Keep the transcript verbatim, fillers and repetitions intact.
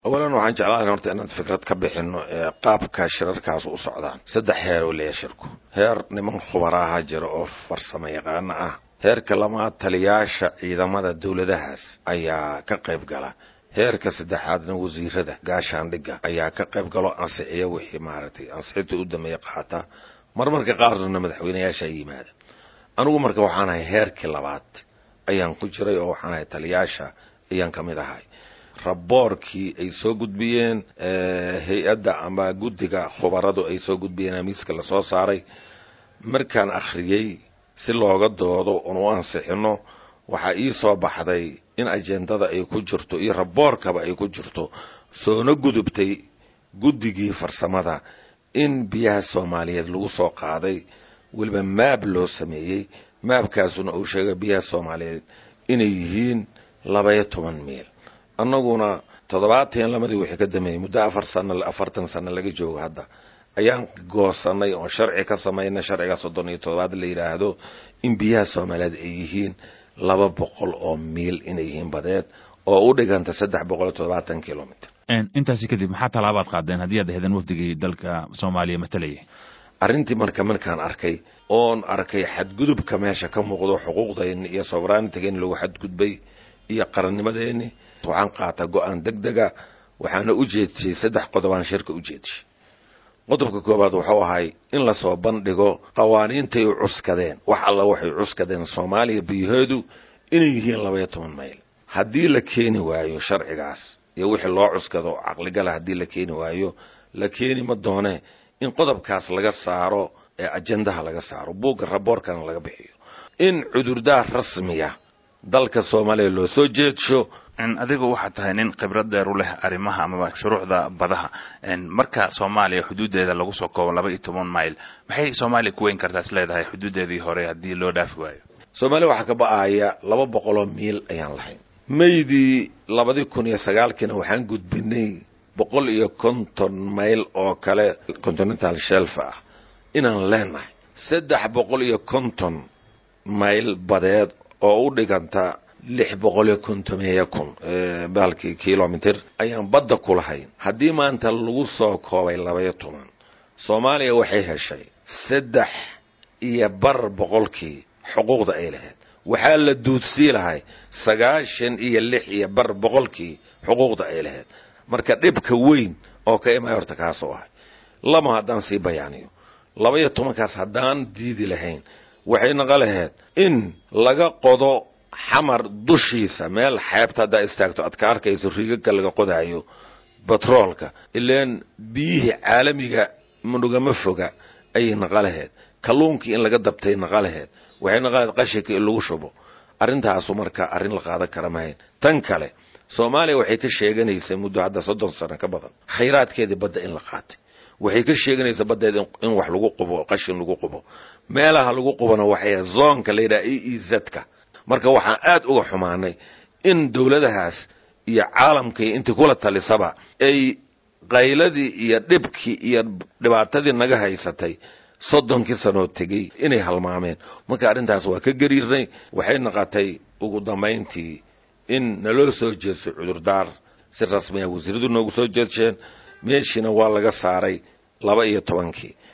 أولاً waxaan jeclaan horta inaan fikrad ka bixino qaabka shirarkaas u socdaan saddex heer oo la shirku heer niman khubaraha jira oo farsamo yaqaan ah heerka lama taliyaasha ciidamada dawladahaas ayaa ka qayb gala heerka saddexaadna wasiirada gaashaandhigga ayaa ka qayb galo ansixiyo wixii maaragtay ansixinta u dhameeyay qaata marmarka qaarna madaxweynayaasha yimaada anigu marka waxaan ahay heerkii labaad ayaan ku jiray oo waxaan ahay taliyaasha ayaan kamid ahay raboorkii ay soo gudbiyeen hay'adda ama guddiga khubaradu ay soo gudbiyeen miiska la soo saaray markaan akhriyay si looga doodo oo ansixino waxa ii soo baxday in ajendada ay ku jirto iyo raboorkaba ay ku jirto soona gudubtay guddigii farsamada in biyaha Soomaaliyeed lagu soo qaaday waliba maab loo sameeyay maabkaasuna uu sheegay biyaha Soomaaliyeed inay yihiin laba iyo toban meel annaguna toddobaatan lamadii wixii ka dambeeyay muddo afar sano afartan sano laga joogo hadda ayaan goosanay oo sharci ka sameeyay sharciga soddon iyo toddoba la yiraahdo in biyaha Soomaaliyeed ay yihiin laba boqol oo meel inay yihiin badeed oo u dhiganta saddex boqol iyo toddobaatan kiiloomitir een intaasi kadib maxaa talaabaad qaadeen haddii aad heedan wafdigii dalka Soomaaliya matalay arrintii marka markaan arkay oon arkay xadgudubka meesha ka muuqdo xuquuqdayna iyo sovereignty-ga lagu xadgudbay iyo qarannimadeena waxaan qaatay go'aan degdega waxaana u jeediyay saddex qodob aan shirka u jeediyay qodobka koobaad wuxuu ahay in la soo bandhigo qawaaniinta ay cuskadeen wax alla waxay cuskadeen Soomaaliya biyaheedu inay yihiin laba iyo toban mayl haddii la keeni waayo sharcigaas iyo wixii loo cuskado aqligal haddii la keeni waayo la keeni ma doone in qodobkaas laga saaro ee ajendaha laga saaro buugga raboorkana laga bixiyo in cudurdaar rasmiya dalka Soomaaliya loo soo jeedsho in adigu waxa tahay nin khibrad dheer u leh arimaha ama shuruucda badaha in marka Soomaaliya xuduudeeda lagu soo koobo laba iyo toban mayl maxay Soomaaliya ku weyn kartaa leedahay xuduudeedii hore haddii loo dhaafi waayo Soomaaliya waxa ka ba'aya laba boqol oo meel ayaan lahayn meydii laba kun iyo sagaal kina waxaan gudbinay boqol iyo konton mayl oo kale continental shelf ah inaan leenahay saddex boqol iyo konton mayl badeed oo u dhiganta lix boqol iyo konton kun balkii kiiloomitir ayaan badda ku lahayn haddii maanta lagu soo koobay laba iyo toban Soomaaliya waxay heshay saddex iyo bar boqolkii xuquuqda ay lahayd waxaa la duudsii lahay sagaashan iyo lix iyo bar boqolkii xuquuqda ay lahayd marka dhibka weyn oo ka imaa horta kaas oo ah lama haddaan sii bayaaniyo laba iyo toban kaas haddaan diidi lahayn waxay naga lahayd in laga qodo xamar dushiisa meel xeebta hadda istaagto aad ka arkayso riigagga laga qodaayo batroolka ileen biyihii caalamiga munugama foga ayay naga lahayd kalluunkii in laga dabtay naga lahayd waxay naga lahayd qashinka in lagu shubo arrintaasu marka arrin la qaadan kara maahayn tan kale Soomaaliya waxay ka sheeganaysaa muddo hadda soddon sano ka badan khayraadkeedii badda in la qaatay waxay ka sheeganaysaa baddeed in wax lagu qubo qashin lagu qubo meelaha lagu qubana waxay zoonka la yiraahdo E E Z-ka marka waxaan aad uga xumaanay in dawladahaas iyo caalamkii intii kula talisaba ay qayladii iyo dhibkii iyo dhibaatadii naga haysatay soddonkii sano tagay inay halmaameen marka arrintaas waa ka gariirnay waxay noqotay ugu dambeyntii in naloo soo jeeso cudurdaar si rasmi ah wasiiradu noogu soo jeedsheen meeshina waa laga saaray laba iyo tobankii